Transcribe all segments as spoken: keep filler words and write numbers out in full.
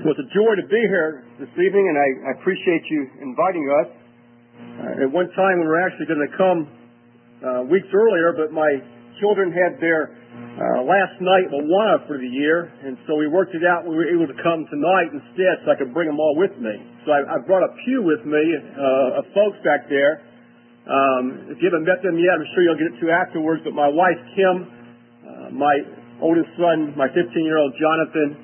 Well, it's a joy to be here this evening, and I, I appreciate you inviting us. Uh, at one time, we were actually going to come uh, weeks earlier, but my children had their uh, last night Awana for the year, and so we worked it out. We were able to come tonight instead, so I could bring them all with me. So I, I brought a pew with me uh, of folks back there. Um, if you haven't met them yet, I'm sure you'll get it to afterwards. But my wife Kim, uh, my oldest son, my fifteen-year-old Jonathan,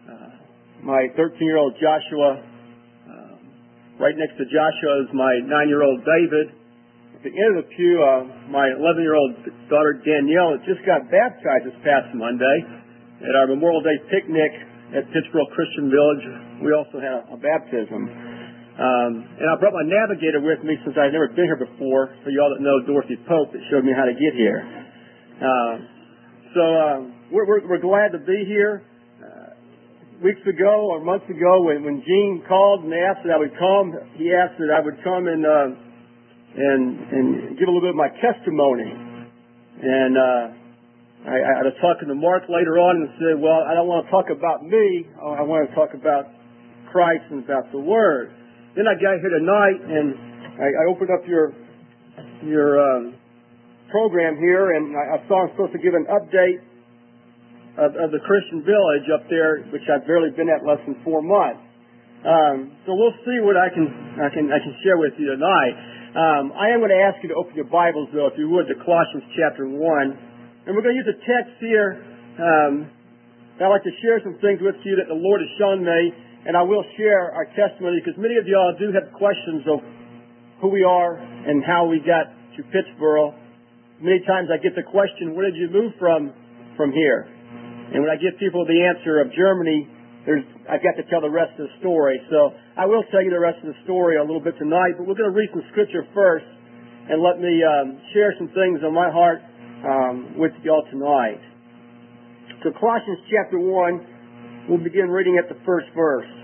my thirteen-year-old Joshua. Um, right next to Joshua is my nine-year-old David. At the end of the pew, uh, my eleven-year-old daughter Danielle that just got baptized this past Monday at our Memorial Day picnic at Pittsboro Christian Village. We also had a baptism. Um, and I brought my navigator with me since I've never been here before, for y'all that know Dorothy Pope, that showed me how to get here. Uh, so uh, we're, we're, we're glad to be here. Weeks ago or months ago, when, when Gene called and asked that I would come, he asked that I would come and uh, and and give a little bit of my testimony. And uh, I, I was talking to Mark later on and said, "Well, I don't want to talk about me. I want to talk about Christ and about the Word." Then I got here tonight and I, I opened up your your um, program here, and I, I saw I'm supposed to give an update Of, of the Christian Village up there, which I've barely been at less than four months. Um, so we'll see what I can I can I can share with you tonight. Um, I am going to ask you to open your Bibles, though, if you would, to Colossians chapter one, and we're going to use a text here. Um, I'd like to share some things with you that the Lord has shown me, and I will share our testimony because many of y'all do have questions of who we are and how we got to Pittsboro. Many times I get the question, "Where did you move from from here?" And when I give people the answer of Germany, there's, I've got to tell the rest of the story. So I will tell you the rest of the story a little bit tonight, but we're going to read some scripture first and let me um, share some things on my heart um, with y'all tonight. So Colossians chapter one, we'll begin reading at the first verse.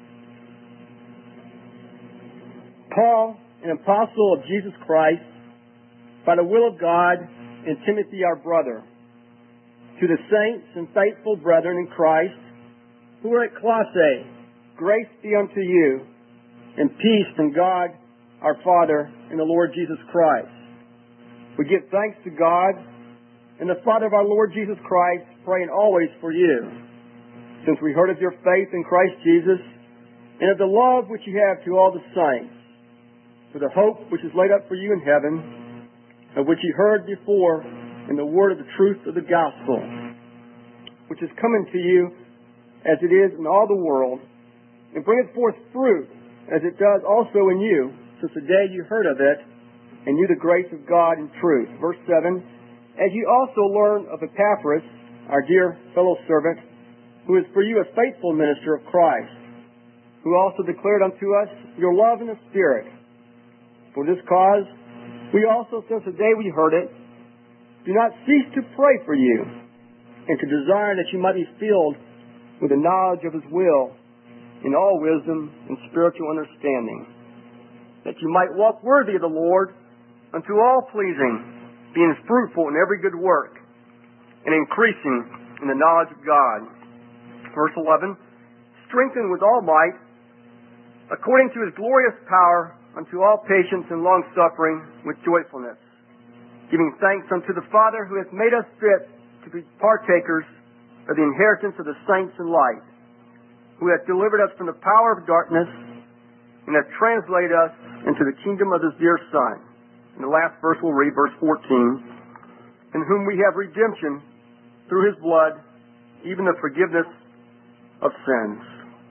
Paul, an apostle of Jesus Christ, by the will of God, and Timothy our brother, to the saints and faithful brethren in Christ who are at Colossae, grace be unto you, and peace from God our Father and the Lord Jesus Christ. We give thanks to God and the Father of our Lord Jesus Christ, praying always for you, since we heard of your faith in Christ Jesus and of the love which you have to all the saints, for the hope which is laid up for you in heaven, of which you heard before in the word of the truth of the gospel, which is coming to you as it is in all the world, and bringeth forth fruit as it does also in you, since the day you heard of it, and knew the grace of God in truth. Verse seven, as you also learned of Epaphras, our dear fellow servant, who is for you a faithful minister of Christ, who also declared unto us your love in the Spirit. For this cause, we also, since the day we heard it, do not cease to pray for you, and to desire that you might be filled with the knowledge of His will, in all wisdom and spiritual understanding, that you might walk worthy of the Lord, unto all pleasing, being fruitful in every good work, and increasing in the knowledge of God. Verse eleven, strengthened with all might, according to His glorious power, unto all patience and long-suffering with joyfulness, giving thanks unto the Father who hath made us fit to be partakers of the inheritance of the saints in light, who hath delivered us from the power of darkness and hath translated us into the kingdom of His dear Son. In the last verse we'll read, verse fourteen, in whom we have redemption through His blood, even the forgiveness of sins.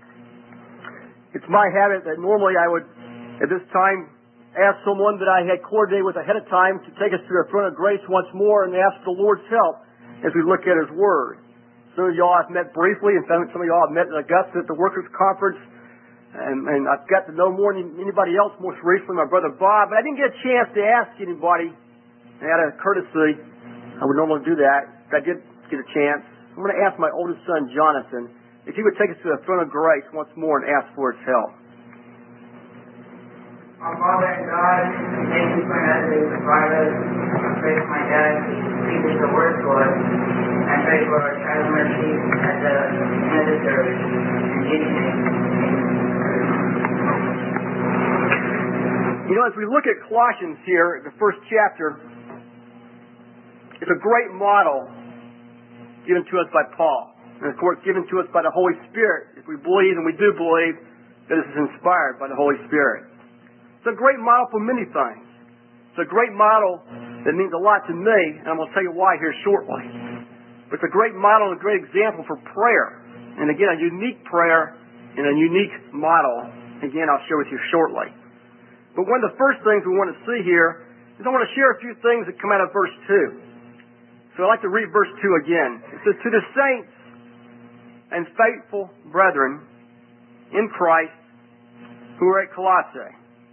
It's my habit that normally I would, at this time, ask someone that I had coordinated with ahead of time to take us to the throne of grace once more and ask the Lord's help as we look at His Word. Some of y'all I've met briefly, and some of y'all I've met in Augusta at the Workers' Conference, and, and I've got to know more than anybody else, most recently my brother Bob, but I didn't get a chance to ask anybody, and out of courtesy, I would normally do that, but I did get a chance. I'm going to ask my oldest son, Jonathan, if he would take us to the throne of grace once more and ask for His help. Our Father and God, thank you for another day to provide us. I pray for my dad to teach us the word to us, and pray for our child mercy at the end of the service. In Jesus' name. You know, as we look at Colossians here, the first chapter, it's a great model given to us by Paul. And of course, given to us by the Holy Spirit, if we believe, and we do believe, that this is inspired by the Holy Spirit. It's a great model for many things. It's a great model that means a lot to me, and I'm going to tell you why here shortly. But it's a great model and a great example for prayer. And again, a unique prayer and a unique model. Again, I'll share with you shortly. But one of the first things we want to see here is I want to share a few things that come out of verse two. So I'd like to read verse two again. It says, "To the saints and faithful brethren in Christ who are at Colossae."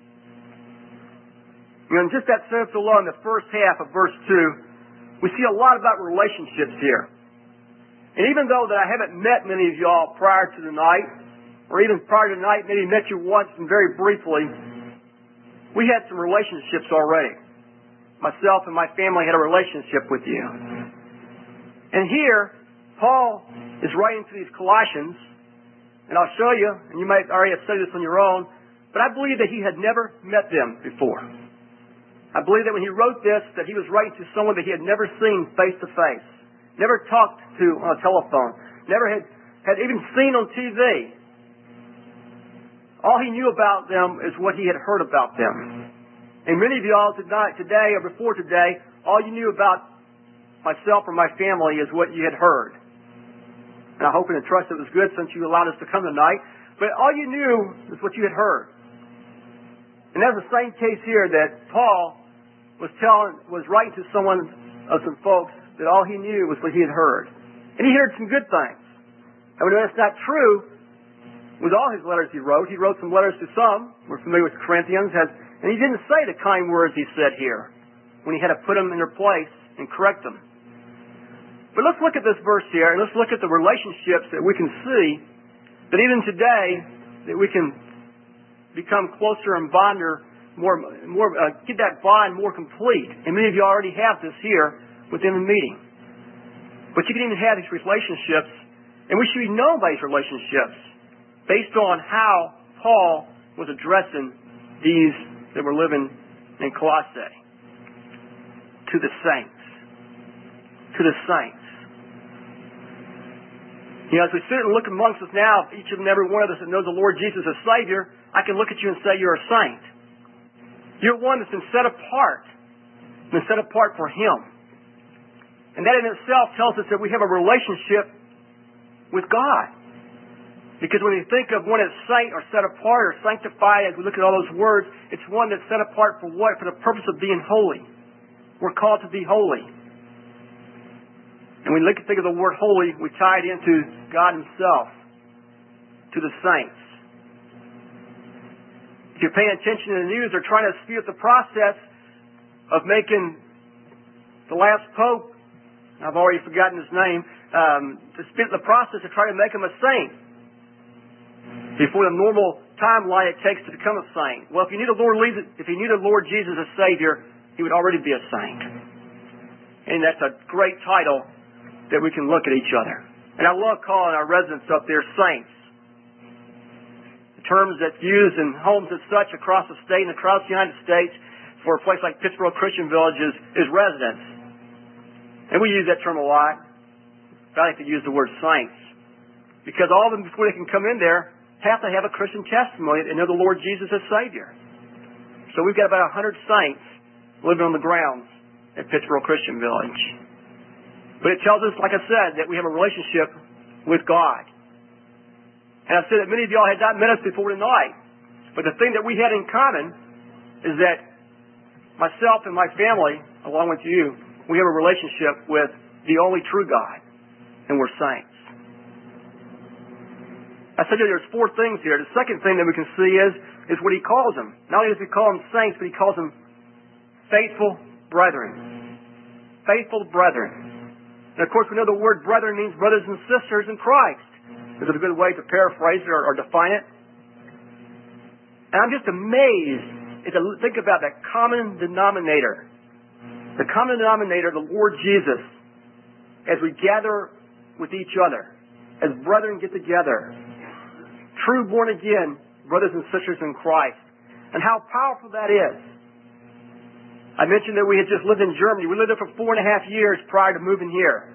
You know, in just that sentence alone, the first half of verse two, we see a lot about relationships here. And even though that I haven't met many of y'all prior to tonight, or even prior to tonight, maybe met you once and very briefly, we had some relationships already. Myself and my family had a relationship with you. And here, Paul is writing to these Colossians, and I'll show you, and you might already have studied this on your own, but I believe that he had never met them before. I believe that when he wrote this, that he was writing to someone that he had never seen face to face, never talked to on a telephone, never had, had even seen on T V. All he knew about them is what he had heard about them. And many of y'all tonight, today or before today, all you knew about myself or my family is what you had heard. And I hope and trust it was good since you allowed us to come tonight. But all you knew is what you had heard. And that's the same case here, that Paul was telling, was writing to someone, of some folks, that all he knew was what he had heard. And he heard some good things. And we know that's not true with all his letters he wrote. He wrote some letters to some. We're familiar with Corinthians. Has, and he didn't say the kind words he said here when he had to put them in their place and correct them. But let's look at this verse here, and let's look at the relationships that we can see, that even today, that we can become closer and bonder, more, more, uh, get that bond more complete. And many of you already have this here within the meeting. But you can even have these relationships, and we should be known by these relationships based on how Paul was addressing these that were living in Colossae. To the saints. To the saints. You know, as we sit and look amongst us now, each and every one of us that knows the Lord Jesus as Savior, I can look at you and say you're a saint. You're one that's been set apart. Been set apart for Him. And that in itself tells us that we have a relationship with God. Because when you think of one that's saint or set apart or sanctified, as we look at all those words, it's one that's set apart for what? For the purpose of being holy. We're called to be holy. And when we look at think of the word holy, we tie it into God Himself, to the saints. If you're paying attention to the news, they're trying to speed up the process of making the last pope, I've already forgotten his name, um, to speed up the process to try to make him a saint before the normal timeline it takes to become a saint. Well, if you knew the Lord, if you knew the Lord Jesus as Savior, He would already be a saint. And that's a great title that we can look at each other. And I love calling our residents up there saints. The terms that's used in homes as such across the state and across the United States for a place like Pittsboro Christian Village is, is residents. And we use that term a lot. I like to use the word saints. Because all of them, before they can come in there, have to have a Christian testimony and know the Lord Jesus as Savior. So we've got about a hundred saints living on the grounds at Pittsboro Christian Village. But it tells us, like I said, that we have a relationship with God. And I said that many of y'all had not met us before tonight. But the thing that we had in common is that myself and my family, along with you, we have a relationship with the only true God. And we're saints. I said there's four things here. The second thing that we can see is, is what he calls them. Not only does he call them saints, but he calls them faithful brethren. Faithful brethren. And of course we know the word brethren means brothers and sisters in Christ. Is it a good way to paraphrase it or, or define it? And I'm just amazed to think about that common denominator. The common denominator, the Lord Jesus. as we gather with each other, as brethren get together, true born again brothers and sisters in Christ, and how powerful that is. I mentioned that we had just lived in Germany. We lived there for four and a half years prior to moving here.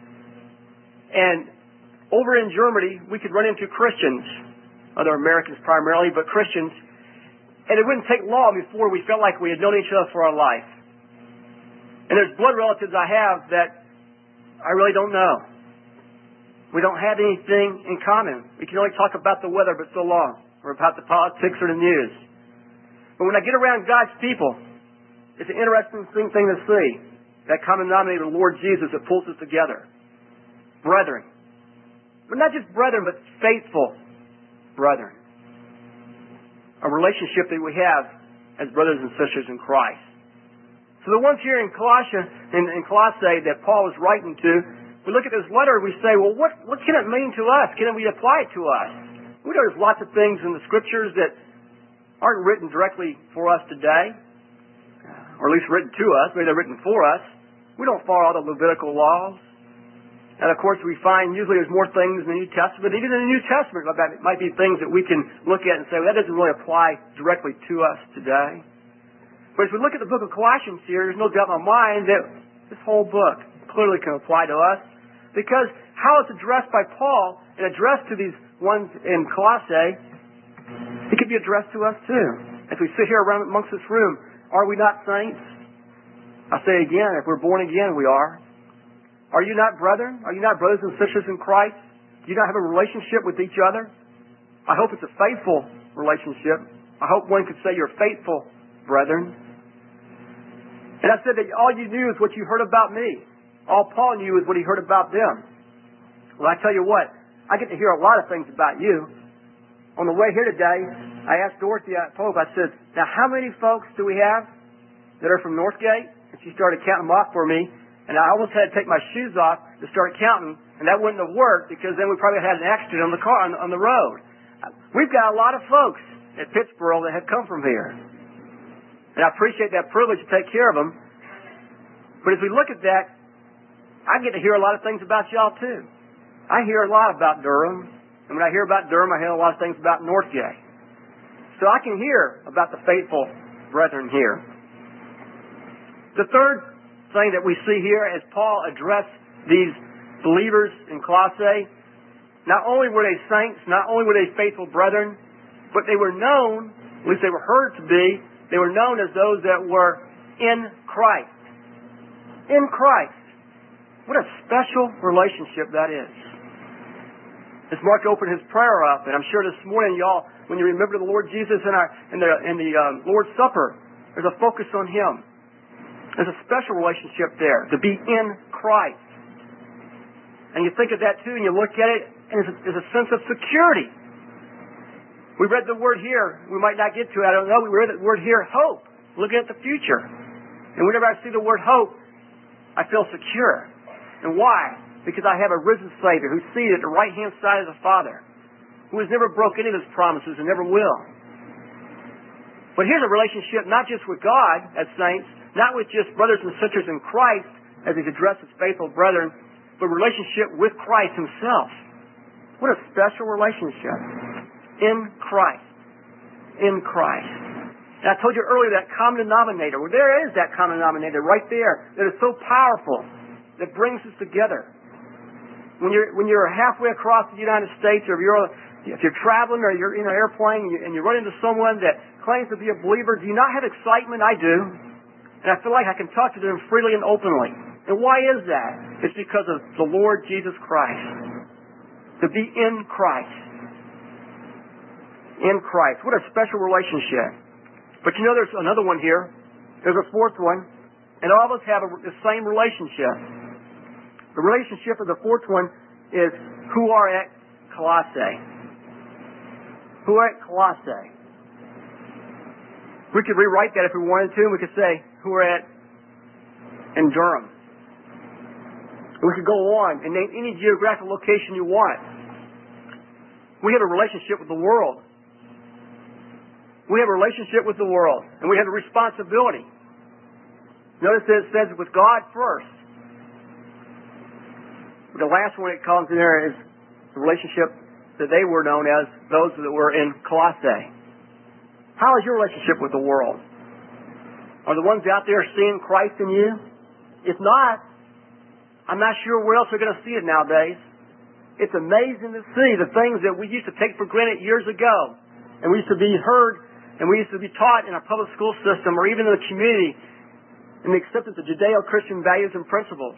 And over in Germany, we could run into Christians, other Americans primarily, but Christians, and it wouldn't take long before we felt like we had known each other for our life. And there's blood relatives I have that I really don't know. We don't have anything in common. We can only talk about the weather but so long, or about the politics or the news. But when I get around God's people, it's an interesting thing to see. That common denominator, the Lord Jesus, that pulls us together. Brethren. But not just brethren, but faithful brethren. A relationship that we have as brothers and sisters in Christ. So the ones here in Colossia, in, in Colossae that Paul was writing to, we look at this letter and we say, well, what, what can it mean to us? Can we apply it to us? We know there's lots of things in the Scriptures that aren't written directly for us today, or at least written to us. Maybe they're written for us. We don't follow all the Levitical laws. And of course we find usually there's more things in the New Testament. Even in the New Testament, it might be things that we can look at and say, well, that doesn't really apply directly to us today. But as we look at the book of Colossians here, there's no doubt in my mind that this whole book clearly can apply to us, because how it's addressed by Paul and addressed to these ones in Colossae, it could be addressed to us too. As we sit here around amongst this room, are we not saints? I say again, if we're born again, we are. Are you not brethren? Are you not brothers and sisters in Christ? Do you not have a relationship with each other? I hope it's a faithful relationship. I hope one could say you're faithful brethren. And I said that all you knew is what you heard about me. All Paul knew is what he heard about them. Well, I tell you what, I get to hear a lot of things about you. On the way here today, I asked Dorothy at Pope, I said, now how many folks do we have that are from Northgate? And she started counting them off for me. And I almost had to take my shoes off to start counting, and that wouldn't have worked because then we probably had an accident on the car, on the, on the road. We've got a lot of folks at Pittsburgh that have come from here. And I appreciate that privilege to take care of them. But as we look at that, I get to hear a lot of things about y'all too. I hear a lot about Durham. And when I hear about Durham, I hear a lot of things about Northgate. So I can hear about the faithful brethren here. The third thing that we see here as Paul addressed these believers in Colossae, not only were they saints, not only were they faithful brethren, but they were known, at least they were heard to be, they were known as those that were in Christ. In Christ. What a special relationship that is. As Mark opened his prayer up, and I'm sure this morning y'all, when you remember the Lord Jesus in, our, in the, in the um, Lord's Supper, there's a focus on Him. There's a special relationship there, to be in Christ. And you think of that too, and you look at it, and there's a, there's a sense of security. We read the word here, we might not get to it, I don't know, we read the word here, hope. Looking at the future. And whenever I see the word hope, I feel secure. And why? Because I have a risen Savior who's seated at the right-hand side of the Father, who has never broken any of His promises and never will. But here's a relationship not just with God as saints, not with just brothers and sisters in Christ, as He's addressed His faithful brethren, but a relationship with Christ Himself. What a special relationship. In Christ. In Christ. And I told you earlier that common denominator. Well, there is that common denominator right there that is so powerful, that brings us together. When you're when you're halfway across the United States, or if you're if you're traveling, or you're in an airplane and you, and you run into someone that claims to be a believer, do you not have excitement? I do. And I feel like I can talk to them freely and openly. And why is that? It's because of the Lord Jesus Christ. To be in Christ. In Christ. What a special relationship. But you know there's another one here. There's a fourth one. And all of us have a, the same relationship. The relationship of the fourth one is who are at Colossae. Who are at Colossae. We could rewrite that if we wanted to. We could say who are at in Durham. We could go on and name any geographical location you want. We have a relationship with the world. We have a relationship with the world, and we have a responsibility. Notice that it says with God first. But the last one it comes in there is the relationship that they were known as those that were in Colossae. How is your relationship with the world? Are the ones out there seeing Christ in you? If not, I'm not sure where else they're going to see it nowadays. It's amazing to see the things that we used to take for granted years ago. And we used to be heard and we used to be taught in our public school system or even in the community in the acceptance of Judeo-Christian values and principles.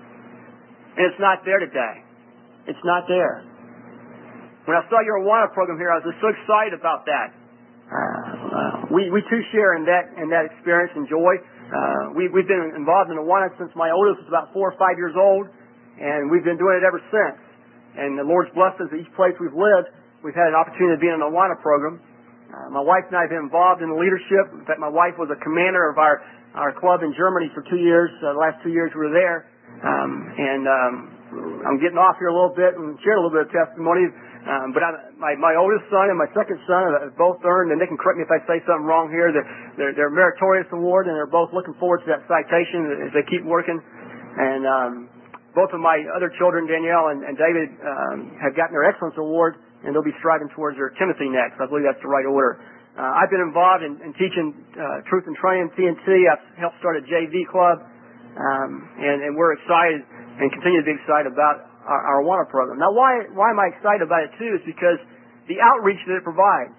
And it's not there today. It's not there. When I saw your Awana program here, I was just so excited about that. Uh, uh, we, we too share in that in that experience and joy. Uh, we, we've been involved in Awana since my oldest was about four or five years old, and we've been doing it ever since. And the Lord's blessed us at each place we've lived. We've had an opportunity to be in an Awana program. Uh, my wife and I have been involved in the leadership. In fact, my wife was a commander of our, our club in Germany for two years. Uh, the last two years we were there. Um, and um, I'm getting off here a little bit and sharing a little bit of testimony. Um, but I, my, my oldest son and my second son have both earned, and they can correct me if I say something wrong here, their, their, their meritorious award, and they're both looking forward to that citation as they keep working. And um, both of my other children, Danielle and, and David, um, have gotten their excellence award, and they'll be striving towards their Timothy next. I believe that's the right order. Uh, I've been involved in, in teaching uh, Truth and Training, T N T. I've helped start a J V club, um, and, and we're excited and continue to be excited about our, our Awana program. Now, why why am I excited about it too? Is because the outreach that it provides.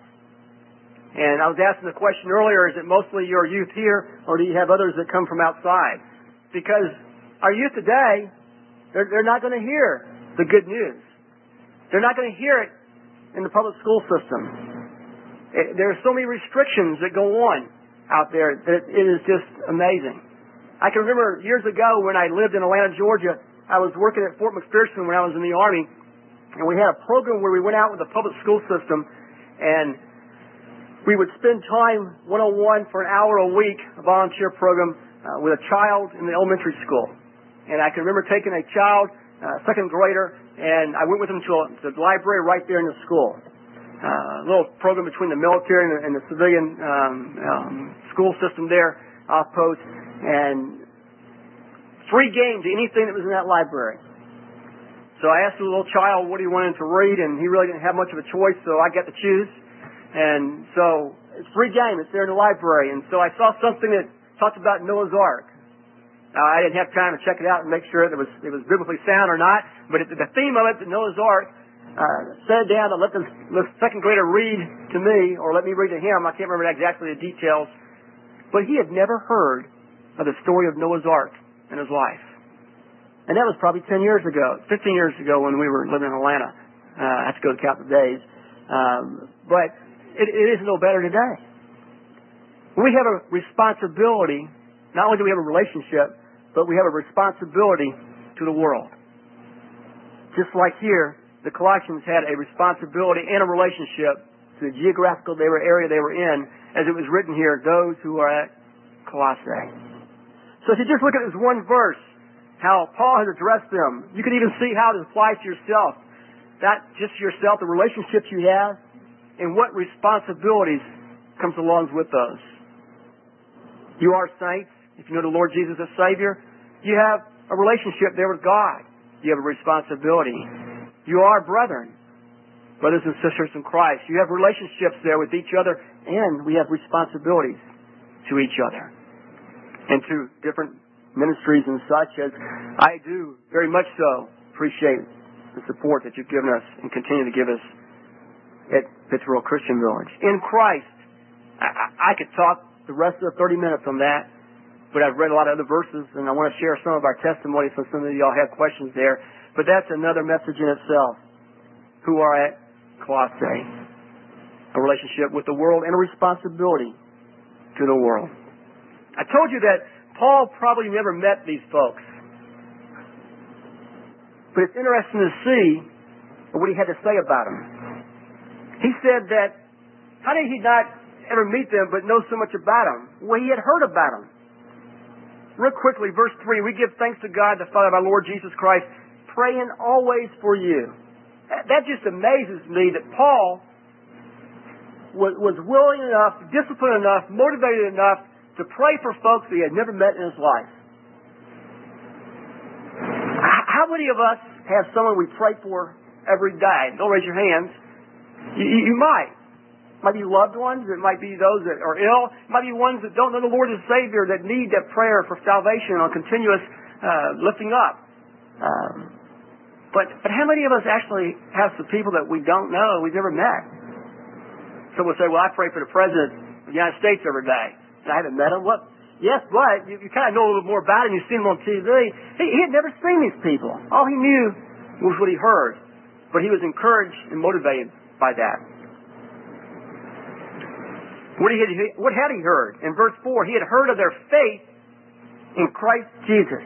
And I was asking the question earlier: is it mostly your youth here, or do you have others that come from outside? Because our youth today, they're, they're not going to hear the good news. They're not going to hear it in the public school system. It, there are so many restrictions that go on out there that it is just amazing. I can remember years ago when I lived in Atlanta, Georgia, I was working at Fort McPherson when I was in the Army, and we had a program where we went out with the public school system, and we would spend time one-on-one for an hour a week, a volunteer program, uh, with a child in the elementary school. And I can remember taking a child, uh, second grader, and I went with him to, a, to the library right there in the school. Uh, a little program between the military and the, and the civilian um, um, school system there, outpost, and free game to anything that was in that library. So I asked the little child what he wanted to read, and he really didn't have much of a choice, so I got to choose. And so it's free game. It's there in the library. And so I saw something that talked about Noah's Ark. Now, I didn't have time to check it out and make sure it was it was biblically sound or not, but it, the theme of it, the Noah's Ark, uh, sat down and let the, the second grader read to me, or let me read to him. I can't remember exactly the details, but he had never heard of the story of Noah's Ark in his life. And that was probably ten years ago, fifteen years ago when we were living in Atlanta. Uh, I have to go to count the days. Um, but it, it is no better today. We have a responsibility. Not only do we have a relationship, but we have a responsibility to the world. Just like here, the Colossians had a responsibility and a relationship to the geographical area they were in, as it was written here, those who are at Colossae. So if you just look at this one verse, how Paul has addressed them, you can even see how it applies to yourself. Not just yourself, the relationships you have, and what responsibilities comes along with those. You are saints. If you know the Lord Jesus as Savior, you have a relationship there with God. You have a responsibility. You are brethren, brothers and sisters in Christ. You have relationships there with each other, and we have responsibilities to each other and to different ministries and such, as I do very much so appreciate the support that you've given us and continue to give us at Pittsburgh Christian Village. In Christ, I, I could talk the rest of the thirty minutes on that, but I've read a lot of other verses, and I want to share some of our testimonies since some of y'all have questions there. But that's another message in itself. Who are at Colossae? A relationship with the world and a responsibility to the world. I told you that Paul probably never met these folks. But it's interesting to see what he had to say about them. He said that, how did he not ever meet them but know so much about them? Well, he had heard about them. Real quickly, verse three, we give thanks to God, the Father of our Lord Jesus Christ, praying always for you. That just amazes me that Paul was, was willing enough, disciplined enough, motivated enough to pray for folks that he had never met in his life. How many of us have someone we pray for every day? Don't raise your hands. You, you, you might. It might be loved ones. It might be those that are ill. It might be ones that don't know the Lord as Savior that need that prayer for salvation on continuous uh, lifting up. Um, but but how many of us actually have some people that we don't know, we've never met? Someone will say, well, I pray for the President of the United States every day. And I haven't met him. What? Yes, but you, you kind of know a little more about him. You've seen him on T V. He, he had never seen these people. All he knew was what he heard. But he was encouraged and motivated by that. What, he had, what had he heard? In verse four, he had heard of their faith in Christ Jesus.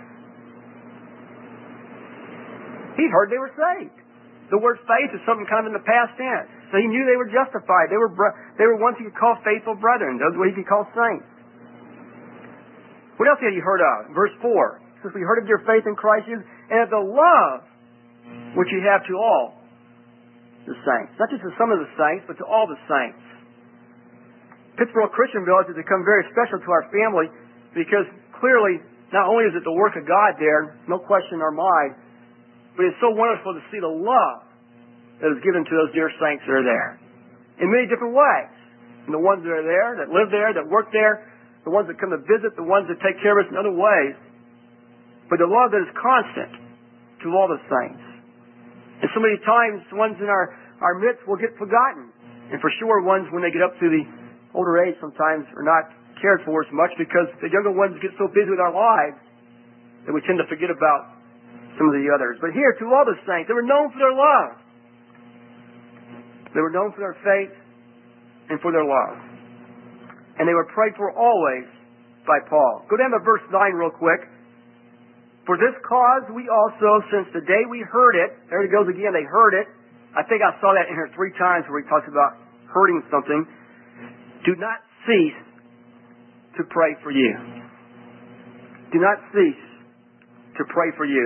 He'd heard they were saved. The word faith is something kind of in the past tense. So he knew they were justified. They were they were ones he could call faithful brethren. Those were what he could call saints. What else had he heard of? Verse four. It says, we heard of your faith in Christ Jesus and of the love which you have to all the saints. Not just to some of the saints, but to all the saints. Pittsboro Christian Village has become very special to our family because clearly not only is it the work of God there, no question in our mind, but it's so wonderful to see the love that is given to those dear saints that are there. In many different ways. And the ones that are there, that live there, that work there, the ones that come to visit, the ones that take care of us in other ways. But the love that is constant to all the saints. And so many times, ones in our, our midst will get forgotten. And for sure, ones when they get up to the older age sometimes are not cared for as much because the younger ones get so busy with our lives that we tend to forget about some of the others. But here, to all the saints, they were known for their love. They were known for their faith and for their love. And they were prayed for always by Paul. Go down to verse nine real quick. For this cause we also, since the day we heard it, there it goes again, they heard it. I think I saw that in here three times where he talks about hurting something. Do not cease to pray for you. Do not cease to pray for you.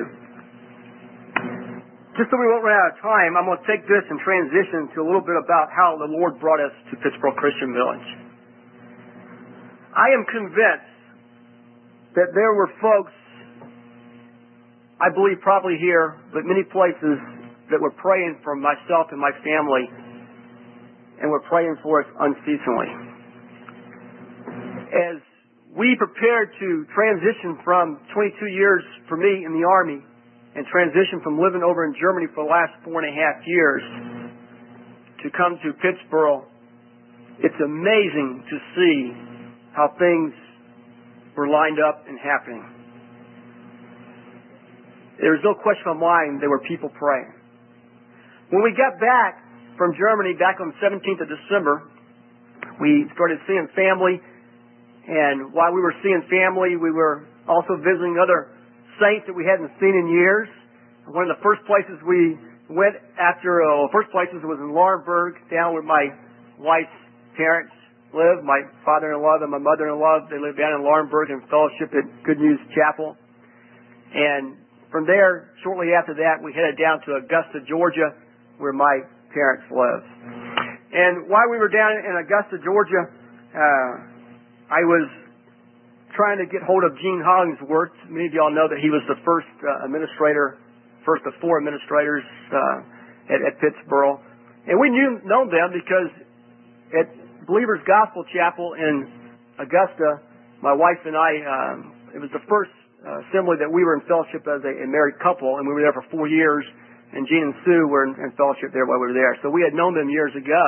Just so we won't run out of time, I'm going to take this and transition to a little bit about how the Lord brought us to Pittsboro Christian Village. I am convinced that there were folks, I believe probably here, but many places, that were praying for myself and my family and were praying for us unceasingly. As we prepared to transition from twenty-two years for me in the Army and transition from living over in Germany for the last four and a half years to come to Pittsboro, it's amazing to see how things were lined up and happening. There was no question in my mind there were people praying. When we got back from Germany, back on the seventeenth of December, we started seeing family. And while we were seeing family, we were also visiting other saints that we hadn't seen in years. One of the first places we went after, uh, first places was in Laurinburg, down where my wife's parents live. My father-in-law and my mother-in-law, they live down in Laurinburg and fellowship at Good News Chapel. And from there, shortly after that, we headed down to Augusta, Georgia, where my parents live. And while we were down in Augusta, Georgia, uh, I was trying to get hold of Gene Hollingsworth. Many of y'all know that he was the first uh, administrator, first of four administrators uh, at, at Pittsboro. And we knew known them because at Believers Gospel Chapel in Augusta, my wife and I, um, it was the first uh, assembly that we were in fellowship as a, a married couple, and we were there for four years. And Gene and Sue were in, in fellowship there while we were there. So we had known them years ago.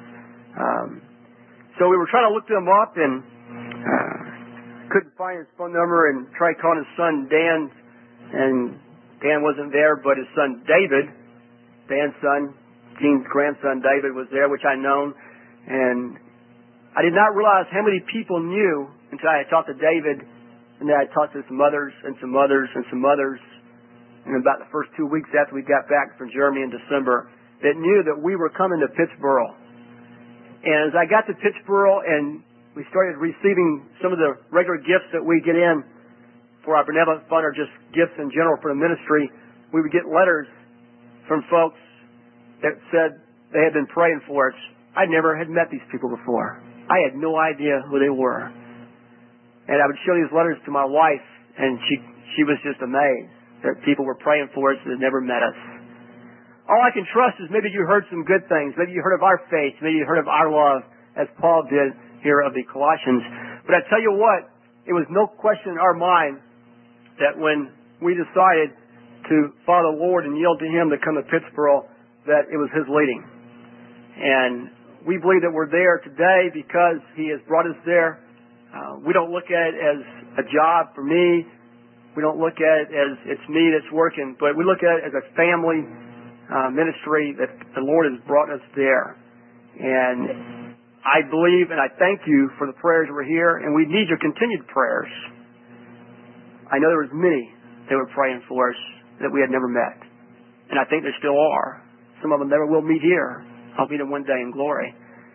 Um, so we were trying to look them up and uh, couldn't find his phone number and tried calling his son Dan. And Dan wasn't there, but his son David, Dan's son, Gene's grandson David was there, which I known. And I did not realize how many people knew until I had talked to David, and then I talked to some others and some others and some others. And about the first two weeks after we got back from Germany in December, that knew that we were coming to Pittsboro. And as I got to Pittsboro and we started receiving some of the regular gifts that we get in for our benevolent fund or just gifts in general for the ministry, we would get letters from folks that said they had been praying for us. I never had met these people before. I had no idea who they were. And I would show these letters to my wife, and she she was just amazed. that people were praying for us that never met us. All I can trust is maybe you heard some good things. Maybe you heard of our faith. Maybe you heard of our love, as Paul did here of the Colossians. But I tell you what, it was no question in our mind that when we decided to follow the Lord and yield to Him to come to Pittsburgh, that it was His leading. And we believe that we're there today because He has brought us there. Uh, we don't look at it as a job for me. We don't look at it as it's me that's working, but we look at it as a family uh, ministry that the Lord has brought us there. And I believe and I thank you for the prayers that were here, and we need your continued prayers. I know there was many that were praying for us that we had never met, and I think there still are. Some of them never will meet here. I'll meet them one day in glory.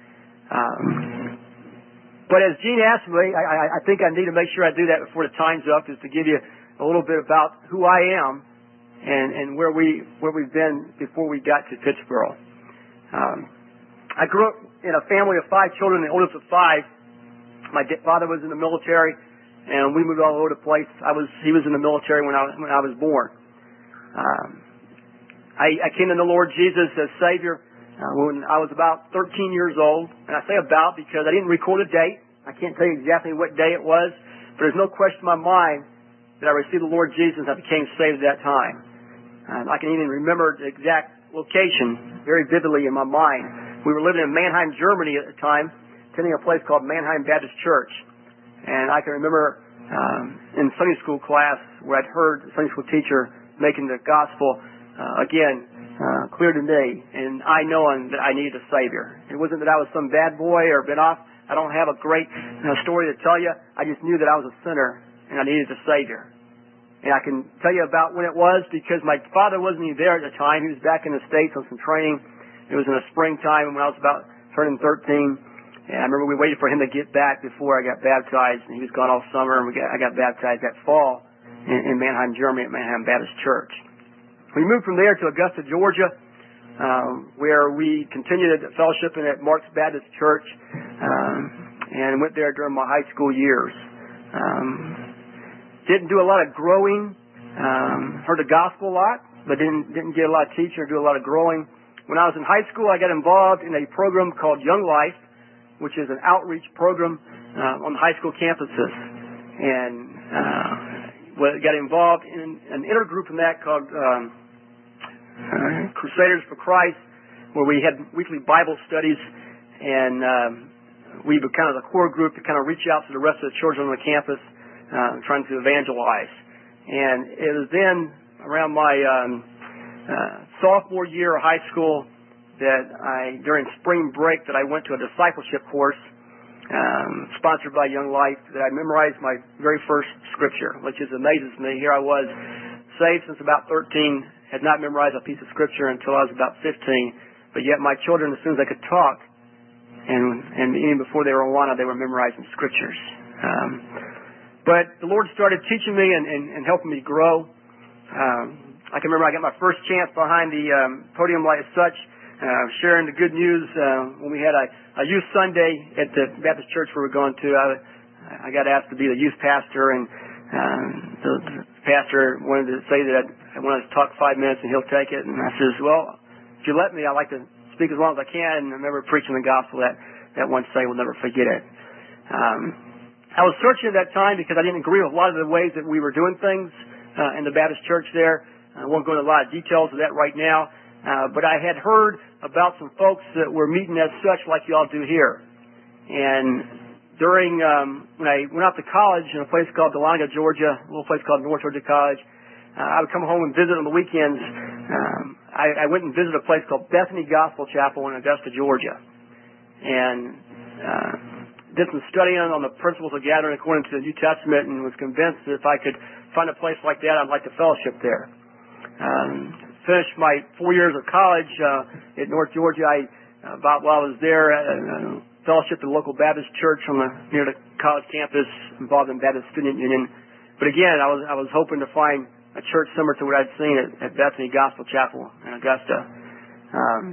Um, but as Gene asked me, I, I, I think I need to make sure I do that before the time's up, is to give you a little bit about who I am and, and where we where we've been before we got to Pittsburgh. Um, I grew up in a family of five children, the oldest of five. My father was in the military, and we moved all over the place. I was he was in the military when I when I was born. Um, I, I came to the Lord Jesus as Savior Uh, when I was about thirteen years old, and I say about because I didn't record a date. I can't tell you exactly what day it was, but there's no question in my mind that I received the Lord Jesus and I became saved at that time. Um, I can even remember the exact location very vividly in my mind. We were living in Mannheim, Germany at the time, attending a place called Mannheim Baptist Church. And I can remember um, in Sunday school class where I'd heard the Sunday school teacher making the gospel uh, again Uh, clear to me, and I knowing that I needed a Savior. It wasn't that I was some bad boy or been off. I don't have a great uh, story to tell you. I just knew that I was a sinner and I needed a Savior. And I can tell you about when it was because my father wasn't even there at the time. He was back in the States on some training. It was in the springtime when I was about turning thirteen. And I remember we waited for him to get back before I got baptized, and he was gone all summer, and we got, I got baptized that fall in, in Mannheim, Germany at Mannheim Baptist Church. We moved from there to Augusta, Georgia, um, where we continued fellowshipping at Mark's Baptist Church, um, and went there during my high school years. Um, didn't do a lot of growing. Um, heard the gospel a lot, but didn't didn't get a lot of teaching or do a lot of growing. When I was in high school, I got involved in a program called Young Life, which is an outreach program uh, on the high school campuses, and uh, well, got involved in an intergroup in that called Um, Uh, Crusaders for Christ, where we had weekly Bible studies, and um, we were kind of the core group to kind of reach out to the rest of the children on the campus, uh, trying to evangelize. And it was then around my um, uh, sophomore year of high school that I, during spring break, that I went to a discipleship course um, sponsored by Young Life, that I memorized my very first scripture, which is amazes me. Here I was, saved since about thirteen, had not memorized a piece of scripture until I was about fifteen, but yet my children, as soon as they could talk, and and even before they were Awana, they were memorizing scriptures. Um, but the Lord started teaching me and, and, and helping me grow. Um, I can remember I got my first chance behind the um, podium like such, uh, sharing the good news uh, when we had a, a youth Sunday at the Baptist church we were going to. I, I got asked to be the youth pastor, and um, the, the pastor wanted to say that I'd, I wanted to talk five minutes and he'll take it. And I says, well, if you let me, I'd like to speak as long as I can. And I remember preaching the gospel that, that one say, we'll never forget it. Um, I was searching at that time because I didn't agree with a lot of the ways that we were doing things uh, in the Baptist church there. I won't go into a lot of details of that right now. Uh, but I had heard about some folks that were meeting as such like you all do here. And during, um, when I went off to college in a place called Dahlonega, Georgia, a little place called North Georgia College, uh, I would come home and visit on the weekends. Um, I, I went and visited a place called Bethany Gospel Chapel in Augusta, Georgia, and uh, did some studying on the principles of gathering according to the New Testament, and was convinced that if I could find a place like that, I'd like to fellowship there. Um, finished my four years of college uh, at North Georgia. I, uh, about while I was there, uh, fellowship at the local Baptist church on the near the college campus, involved in Baptist Student Union. But again, I was I was hoping to find a church similar to what I'd seen at, at Bethany Gospel Chapel in Augusta. Um,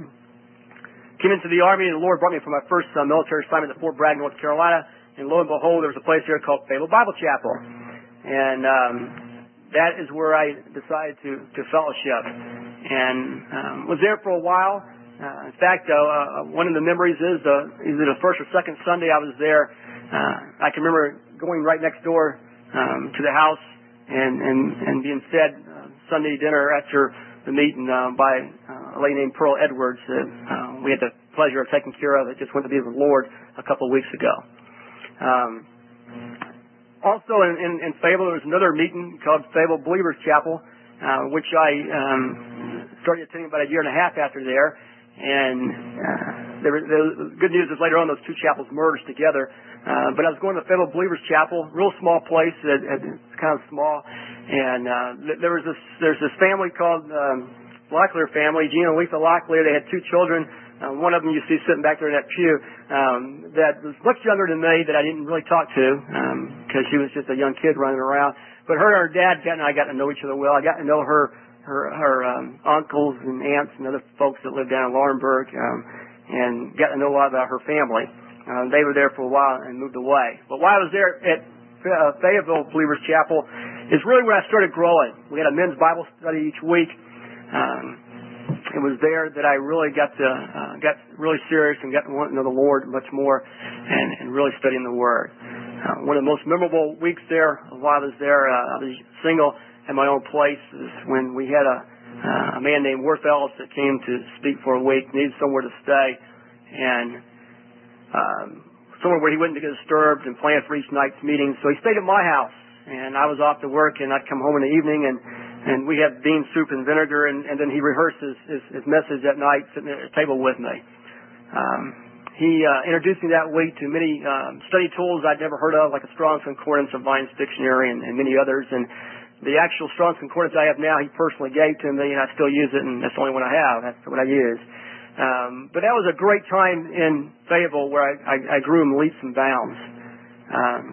came into the Army, and the Lord brought me for my first uh, military assignment at Fort Bragg, North Carolina. And lo and behold, there was a place here called Fayetteville Bible Chapel. And um, that is where I decided to, to fellowship, and um, was there for a while. Uh, in fact, uh, uh, one of the memories is uh, either the first or second Sunday I was there. Uh, I can remember going right next door um, to the house and, and, and being fed uh, Sunday dinner after the meeting uh, by uh, a lady named Pearl Edwards that uh, we had the pleasure of taking care of. That just went to be with the Lord a couple of weeks ago. Um, also in, in, in Fayetteville, there was another meeting called Fayetteville Believers Chapel, uh, which I um, started attending about a year and a half after there. And uh, there, the good news is later on those two chapels merged together. Uh, but I was going to the Fayetteville Believers Chapel, real small place. It, it, it's kind of small. And uh, there was this, there's this family called um, Locklear family, Gina and Letha Locklear. They had two children. Uh, one of them you see sitting back there in that pew um, that was much younger than me that I didn't really talk to because um, she was just a young kid running around. But her and her dad got, and I got to know each other well. I got to know her her, her um, uncles and aunts and other folks that lived down in Laurinburg um, and got to know a lot about her family. Uh, they were there for a while and moved away. But while I was there at uh, Fayetteville Believers Chapel is really where I started growing. We had a men's Bible study each week. Um, It was there that I really got to uh, got really serious and got to want to know the Lord much more, and, and really studying the Word. Uh, one of the most memorable weeks there, while I was there, uh, I was single at my own place, is when we had a, uh, a man named Worth Ellis that came to speak for a week, needed somewhere to stay, and um, somewhere where he wouldn't get disturbed and planned for each night's meeting. So he stayed at my house, and I was off to work, and I'd come home in the evening, and And we had bean soup and vinegar, and, and then he rehearsed his, his, his message that night sitting at a table with me. Um, he uh, introduced me that week to many um, study tools I'd never heard of, like a Strong's Concordance, a Vine's Dictionary, and, and many others. And the actual Strong's Concordance I have now, he personally gave to me, and I still use it, and that's the only one I have. That's what I use. Um, but that was a great time in Fayetteville where I, I, I grew in leaps and bounds. Um,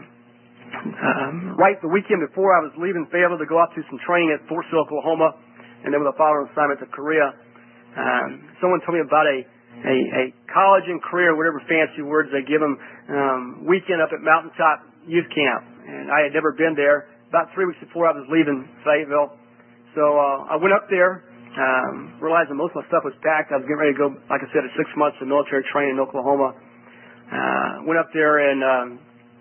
Um, right the weekend before I was leaving Fayetteville to go out to some training at Fort Sill, Oklahoma, and then with a following assignment to Korea, um, someone told me about a, a, a college and career, whatever fancy words they give them, um, weekend up at Mountaintop Youth Camp. And I had never been there. About three weeks before I was leaving Fayetteville. So uh, I went up there, um, realizing most of my stuff was packed. I was getting ready to go, like I said, at six months of military training in Oklahoma. Uh, went up there and um,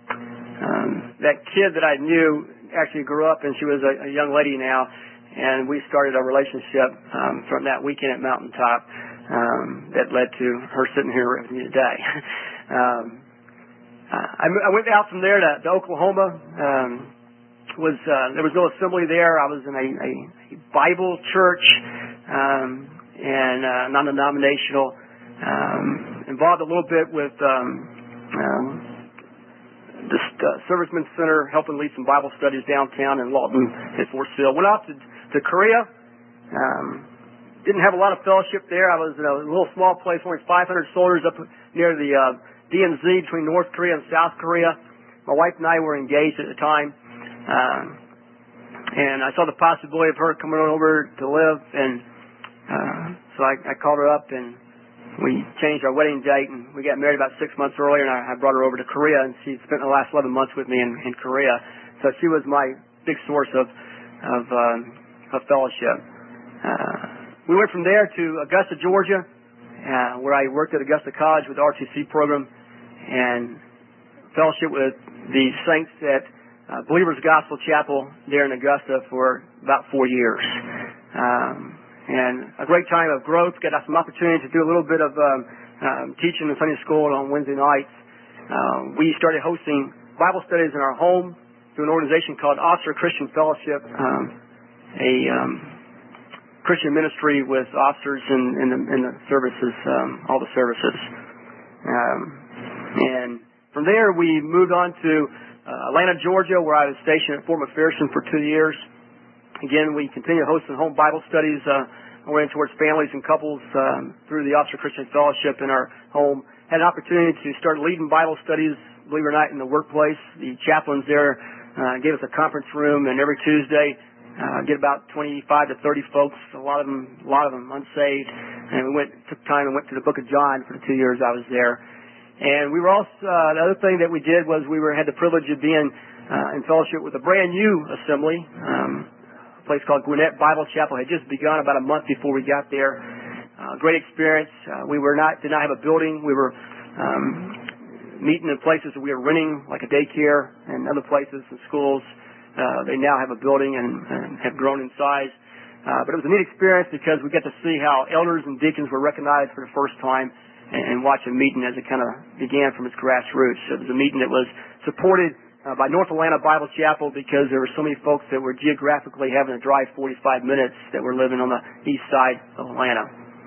Um, that kid that I knew actually grew up, and she was a, a young lady now, and we started a relationship um, from that weekend at Mountaintop um, that led to her sitting here with me today. um, I, I went out from there to, to Oklahoma. Um, was uh, there was no assembly there. I was in a, a, a Bible church um, and uh, non-denominational, um, involved a little bit with um, um, this uh, Servicemen's Center, helping lead some Bible studies downtown in Lawton at Fort Sill. Went off to, to Korea. Um, didn't have a lot of fellowship there. I was in a little small place, only five hundred soldiers up near the uh, D M Z between North Korea and South Korea. My wife and I were engaged at the time. Um, and I saw the possibility of her coming on over to live. And uh, so I, I called her up, and we changed our wedding date, and we got married about six months earlier, and I, I brought her over to Korea, and she spent the last eleven months with me in, in Korea. So she was my big source of of, um, of fellowship. Uh, we went from there to Augusta, Georgia, uh, where I worked at Augusta College with the R T C program, and fellowship with the saints at uh, Believers Gospel Chapel there in Augusta for about four years. Um, And a great time of growth. Got some opportunity to do a little bit of um, um, teaching in Sunday school on Wednesday nights. Uh, we started hosting Bible studies in our home through an organization called Officer Christian Fellowship, um, a um, Christian ministry with officers in, in, the, in the services, um, all the services. Um, and from there, we moved on to uh, Atlanta, Georgia, where I was stationed at Fort McPherson for two years. Again, we continue hosting home Bible studies uh, oriented towards families and couples um, through the Officer Christian Fellowship in our home. Had an opportunity to start leading Bible studies, believe it or not, in the workplace. The chaplains there uh, gave us a conference room, and every Tuesday uh, get about twenty-five to thirty folks, a lot of them, a lot of them unsaved. And we went, took time and went to the Book of John for the two years I was there. And we were also uh, the other thing that we did was we were had the privilege of being uh, in fellowship with a brand new assembly. Um, place called Gwinnett Bible Chapel. Had just begun about a month before we got there. Uh, great experience. Uh, we were not did not have a building. We were um, meeting in places that we were renting, like a daycare and other places and schools. Uh, they now have a building and, and have grown in size. Uh, but it was a neat experience because we got to see how elders and deacons were recognized for the first time and, and watch a meeting as it kind of began from its grassroots. It was a meeting that was supported uh, by North Atlanta Bible Chapel because there were so many folks that were geographically having to drive forty-five minutes that were living on the east side of Atlanta.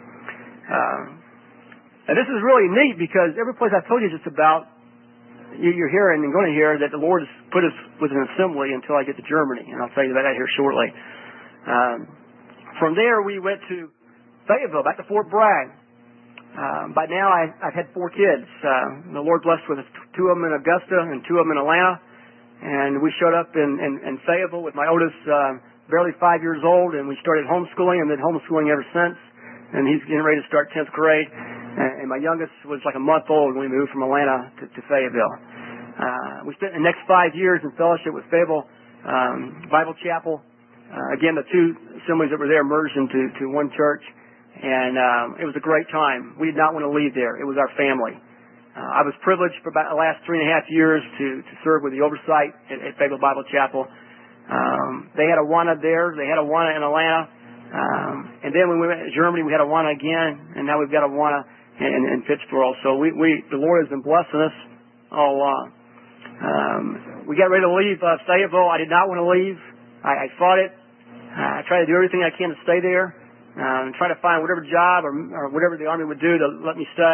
Uh, and this is really neat because every place I've told you just about, you, you're hearing and going to hear that the Lord has put us with an assembly until I get to Germany, and I'll tell you about that here shortly. Um, from there, we went to Fayetteville, back to Fort Bragg. Um, by now, I, I've had four kids. Uh, the Lord blessed with two of them in Augusta and two of them in Atlanta. And we showed up in, in, in Fayetteville with my oldest uh, barely five years old, and we started homeschooling and been homeschooling ever since. And he's getting ready to start tenth grade. And, and my youngest was like a month old when we moved from Atlanta to, to Fayetteville. Uh, we spent the next five years in fellowship with Fayetteville um, Bible Chapel. Uh, again, the two assemblies that were there merged into to one church. And um, it was a great time. We did not want to leave there. It was our family. Uh, I was privileged for about the last three and a half years to, to serve with the oversight at, at Fayetteville Bible Chapel. Um, they had a Awana there. They had a Awana in Atlanta. Um, and then when we went to Germany, we had a Awana again. And now we've got a Awana in, in, in Pittsburgh. So we, we, the Lord has been blessing us all along. Um, we got ready to leave uh, Fayetteville. I did not want to leave. I, I fought it. Uh, I tried to do everything I can to stay there. Um, try to find whatever job or, or whatever the Army would do to let me stay.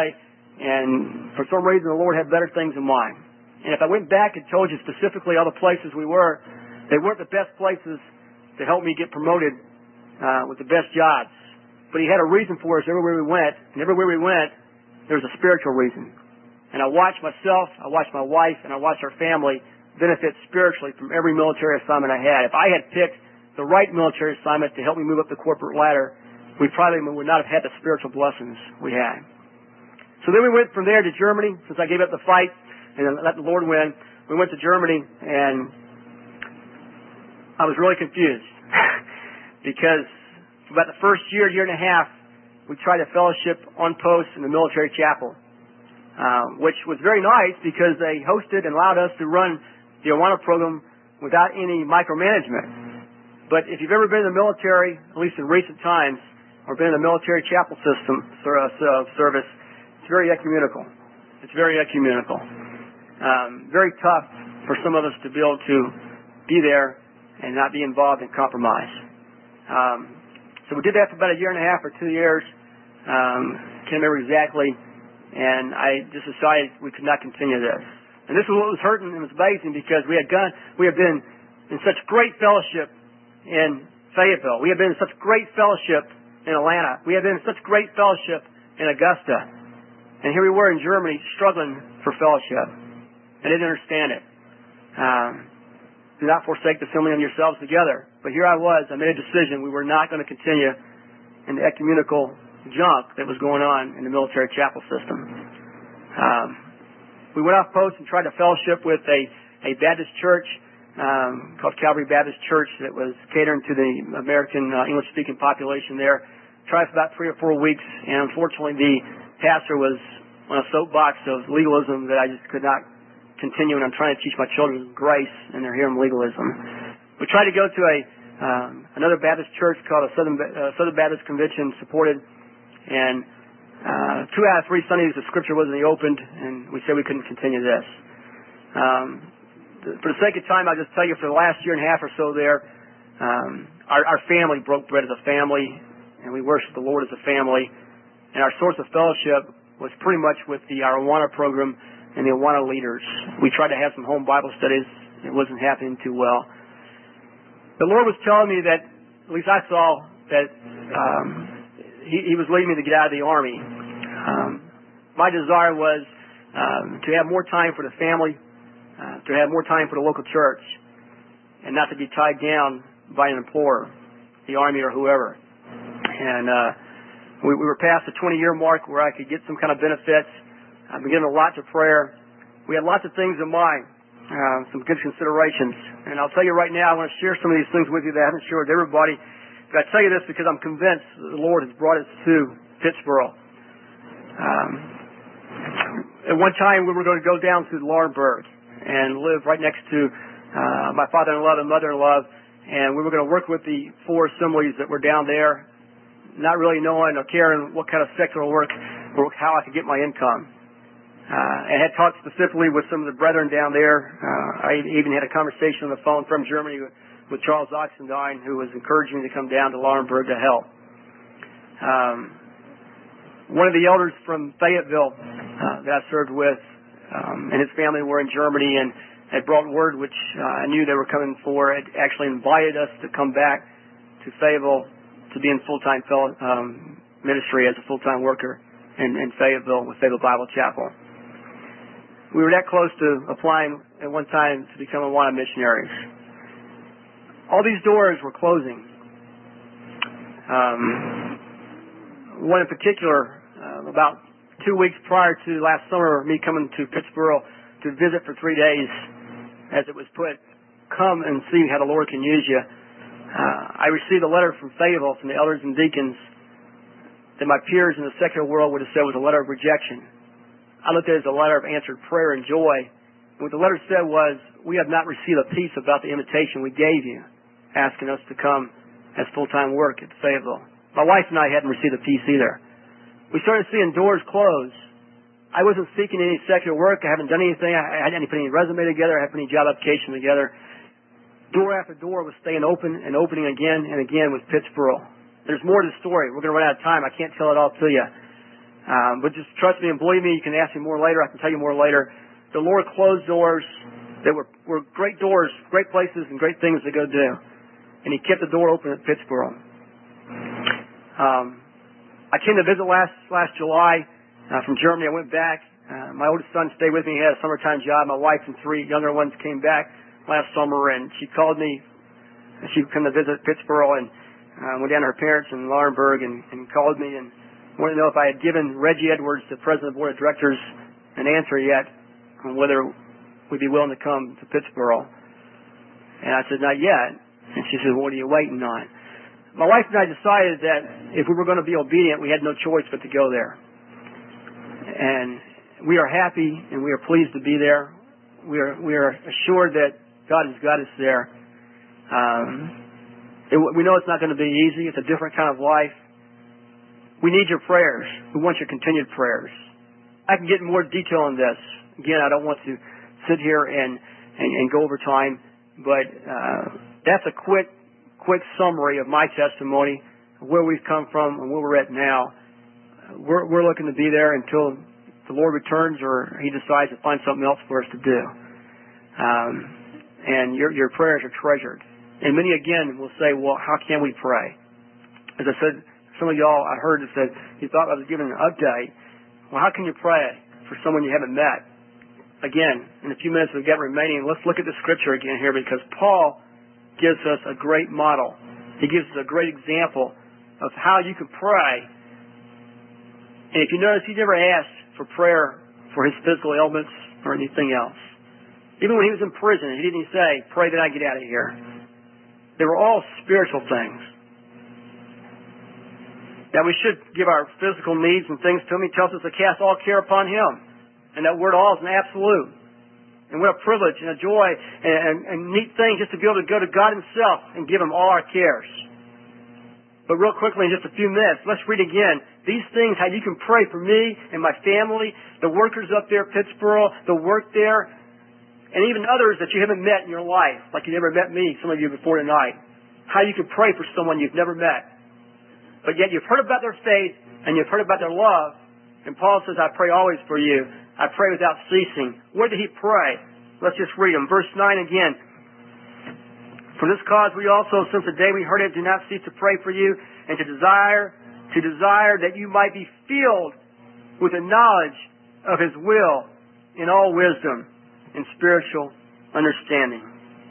And for some reason, the Lord had better things in mind. And if I went back and told you specifically all the places we were, they weren't the best places to help me get promoted uh, with the best jobs. But He had a reason for us everywhere we went. And everywhere we went, there was a spiritual reason. And I watched myself, I watched my wife, and I watched our family benefit spiritually from every military assignment I had. If I had picked the right military assignment to help me move up the corporate ladder, we probably would not have had the spiritual blessings we had. So then we went from there to Germany, since I gave up the fight and let the Lord win. We went to Germany, and I was really confused because for about the first year, year and a half, we tried a fellowship on post in the military chapel, uh, which was very nice because they hosted and allowed us to run the Awana program without any micromanagement. But if you've ever been in the military, at least in recent times, or been in the military chapel system service, it's very ecumenical. It's very ecumenical. Um, very tough for some of us to be able to be there and not be involved in compromise. Um, so we did that for about a year and a half or two years. Um, can't remember exactly. And I just decided we could not continue this. And this is what was hurting and was amazing because we had gone, we had been in such great fellowship in Fayetteville. We had been in such great fellowship in Atlanta. We had been in such great fellowship in Augusta. And here we were in Germany struggling for fellowship. I didn't understand it. Um, do not forsake the assembling of yourselves together. But here I was. I made a decision. We were not going to continue in the ecumenical junk that was going on in the military chapel system. Um, we went off post and tried to fellowship with a, a Baptist church um, called Calvary Baptist Church that was catering to the American uh, English-speaking population there. Tried for about three or four weeks, and unfortunately the pastor was on a soapbox of legalism that I just could not continue, and I'm trying to teach my children grace, and they're hearing legalism. We tried to go to a um, another Baptist church called a Southern, uh, Southern Baptist Convention supported, and uh, two out of three Sundays the scripture wasn't opened, and we said we couldn't continue this. Um, for the sake of time, I'll just tell you for the last year and a half or so there, um, our, our family broke bread as a family, and we worshiped the Lord as a family. And our source of fellowship was pretty much with the our Awana program and the Awana leaders. We tried to have some home Bible studies. It wasn't happening too well. The Lord was telling me that, at least I saw, that um, he, he was leading me to get out of the Army. Um, my desire was um, to have more time for the family, uh, to have more time for the local church, and not to be tied down by an employer, the Army or whoever. And uh, we, we were past the twenty-year mark where I could get some kind of benefits. I've been giving a lot to prayer. We had lots of things in mind. uh, some good considerations. And I'll tell you right now, I want to share some of these things with you that I haven't shared with everybody. But I tell you this because I'm convinced that the Lord has brought us to Pittsboro. Um, at one time, we were going to go down to Laurinburg and live right next to uh, my father-in-law and mother-in-law, and we were going to work with the four assemblies that were down there, not really knowing or caring what kind of secular work or how I could get my income. Uh, I had talked specifically with some of the brethren down there. Uh, I even had a conversation on the phone from Germany with, with Charles Oxendine, who was encouraging me to come down to Laurinburg to help. Um, one of the elders from Fayetteville uh, that I served with um, and his family were in Germany and had brought word, which uh, I knew they were coming for, had actually invited us to come back to Fayetteville to be in full-time fellow, um, ministry as a full-time worker in, in Fayetteville with Fayetteville Bible Chapel. We were that close to applying at one time to become Awana missionaries. All these doors were closing. Um, one in particular, uh, about two weeks prior to last summer, me coming to Pittsboro to visit for three days, as it was put, come and see how the Lord can use you. Uh, I received a letter from Fayetteville, from the elders and deacons, that my peers in the secular world would have said was a letter of rejection. I looked at it as a letter of answered prayer and joy. And what the letter said was, we have not received a piece about the invitation we gave you, asking us to come as full-time work at Fayetteville. My wife and I hadn't received a piece either. We started seeing doors close. I wasn't seeking any secular work. I haven't done anything. I hadn't put any resume together. I hadn't put any job application together. Door after door was staying open and opening again and again with Pittsboro. There's more to the story. We're going to run out of time. I can't tell it all to you. Um, but just trust me and believe me. You can ask me more later. I can tell you more later. The Lord closed doors that were, were great doors, great places, and great things to go do. And He kept the door open at Pittsboro. Um, I came to visit last last July uh, from Germany. I went back. Uh, my oldest son stayed with me. He had a summertime job. My wife and three younger ones came back last summer, and she called me. She came to visit Pittsboro and uh, went down to her parents in Laurinburg and, and called me and wanted to know if I had given Reggie Edwards, the president of the board of directors, an answer yet on whether we'd be willing to come to Pittsboro. And I said, not yet. And she said, what are you waiting on? My wife and I decided that if we were going to be obedient, we had no choice but to go there. And we are happy and we are pleased to be there. We are we are assured that God has got us there. Um, it, we know it's not going to be easy. It's a different kind of life. We need your prayers. We want your continued prayers. I can get in more detail on this. Again, I don't want to sit here and, and, and go over time, but uh, that's a quick, quick summary of my testimony, where we've come from and where we're at now. We're, we're looking to be there until the Lord returns or He decides to find something else for us to do. Um, and your, your prayers are treasured. And many, again, will say, well, how can we pray? As I said, some of y'all I heard that said, you thought I was giving an update. Well, how can you pray for someone you haven't met? Again, in a few minutes we've got remaining, let's look at the scripture again here, because Paul gives us a great model. He gives us a great example of how you can pray. And if you notice, he never asked for prayer for his physical ailments or anything else. Even when he was in prison, he didn't say, pray that I get out of here. They were all spiritual things. That we should give our physical needs and things to Him. He tells us to cast all care upon Him. And that word all is an absolute. And what a privilege and a joy and, and, and neat thing just to be able to go to God Himself and give Him all our cares. But real quickly, in just a few minutes, let's read again these things, how you can pray for me and my family, the workers up there at Pittsboro, the work there, and even others that you haven't met in your life, like you never met me, some of you before tonight. How you can pray for someone you've never met. But yet you've heard about their faith and you've heard about their love. And Paul says, I pray always for you. I pray without ceasing. Where did he pray? Let's just read them. Verse nine again. For this cause we also, since the day we heard it, do not cease to pray for you and to desire, to desire that you might be filled with the knowledge of His will in all wisdom and spiritual understanding.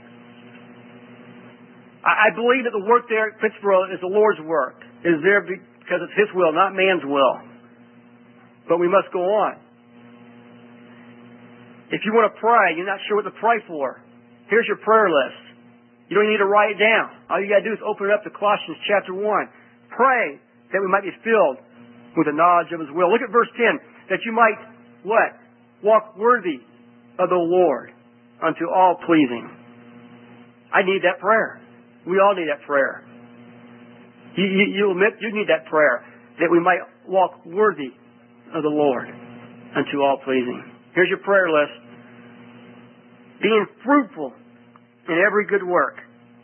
I believe that the work there at Pittsboro is the Lord's work. It is there because it's His will, not man's will. But we must go on. If you want to pray, you're not sure what to pray for, here's your prayer list. You don't need to write it down. All you got to do is open it up to Colossians chapter one. Pray that we might be filled with the knowledge of His will. Look at verse ten. That you might, what? Walk worthy of the Lord unto all pleasing. I need that prayer. We all need that prayer. You, you, you admit you need that prayer. That we might walk worthy of the Lord unto all pleasing. Here's your prayer list. Being fruitful in every good work.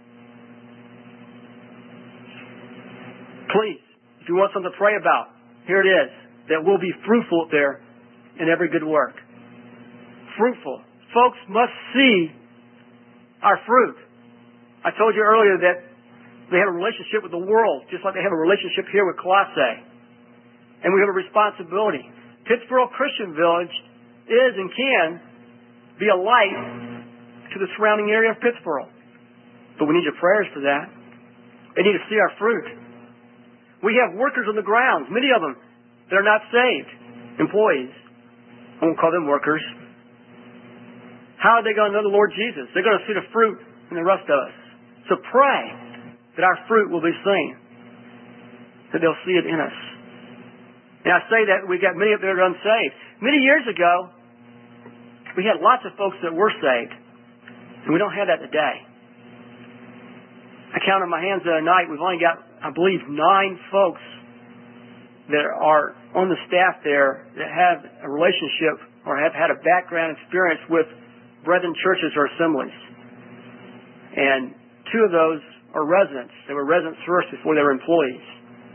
Please, if you want something to pray about, here it is. That we'll be fruitful there in every good work. Fruitful. Folks must see our fruit. I told you earlier that they have a relationship with the world, just like they have a relationship here with Colossae. And we have a responsibility. Pittsboro Christian Village is and can be a light to the surrounding area of Pittsboro. But we need your prayers for that. They need to see our fruit. We have workers on the grounds, many of them that are not saved, employees. I won't call them workers. How are they going to know the Lord Jesus? They're going to see the fruit in the rest of us. So pray that our fruit will be seen, that they'll see it in us. And I say that we got many up there that are unsaved. Many years ago, we had lots of folks that were saved, and we don't have that today. I counted my hands the other night. We've only got, I believe, nine folks that are on the staff there that have a relationship or have had a background experience with Brethren churches or assemblies. And two of those are residents. They were residents first before they were employees.